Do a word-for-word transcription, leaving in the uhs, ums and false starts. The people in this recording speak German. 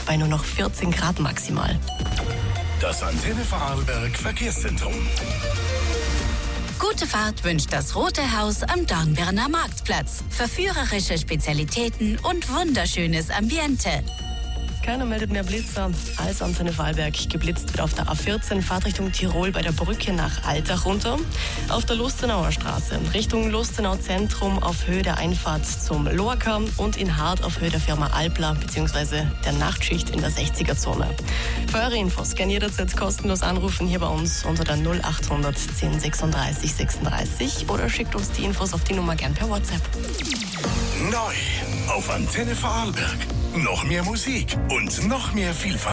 bei nur noch vierzehn Grad maximal. Das Antenne Vorarlberg Verkehrszentrum. Gute Fahrt wünscht das Rote Haus am Dornbirner Marktplatz. Verführerische Spezialitäten und wunderschönes Ambiente. Keiner meldet mehr Blitzer als Antenne Vorarlberg. Geblitzt wird auf der A vierzehn, Fahrtrichtung Tirol bei der Brücke nach Altach runter. Auf der Lustenauer Straße Richtung Lustenau Zentrum auf Höhe der Einfahrt zum Lorca und in Hart auf Höhe der Firma Alpla bzw. der Nachtschicht in der sechziger-Zone. Für eure Infos gerne jederzeit kostenlos anrufen hier bei uns unter der null achthundert zehn sechsunddreißig sechsunddreißig oder schickt uns die Infos auf die Nummer gern per WhatsApp. Neu auf Antenne Vorarlberg. Noch mehr Musik und noch mehr Vielfalt.